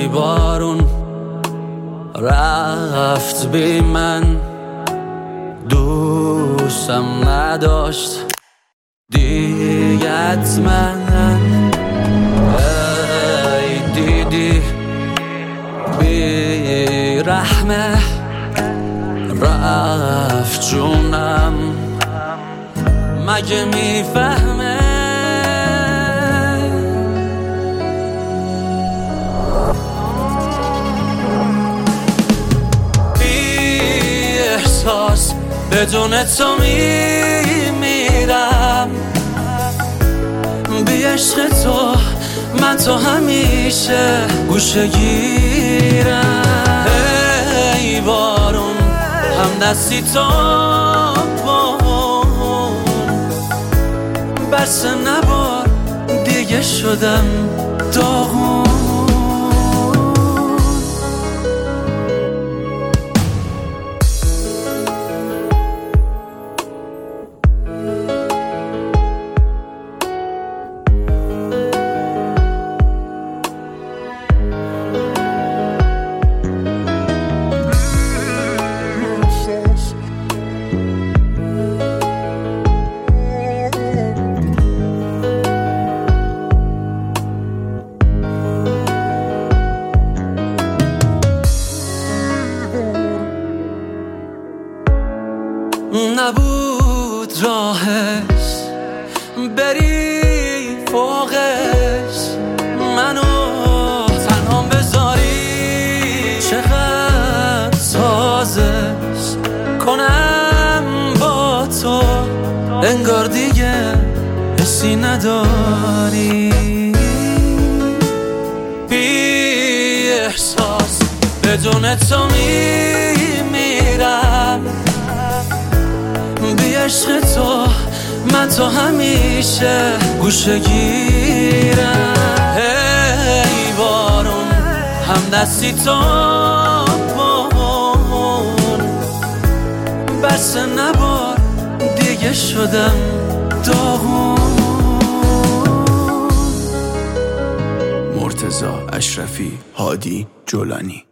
بارون رفت بی من، دوستم نداشت دیگت من. ای دیدی بی رحمه رفت جونم، مگه میفهمه؟ بی احساس بدون تو میمیرم، بی عشق تو من تو همیشه گوشه گیرم. ای بارون هم دستی تو بون، بس نبار دیگه شدم داغون. نبود راهش بری فوقش، منو تنها بذاری، چقدر سازش کنم با تو، انگار دیگه حسی نداری. بی احساس بدون تو میمیرم، بی عشق تو من تو همیشه گوشه گیرم. ای بارون هم دستی تو بون، بس نبار دیگه شدم داغون. مرتضی اشرفی، هادی جولانی.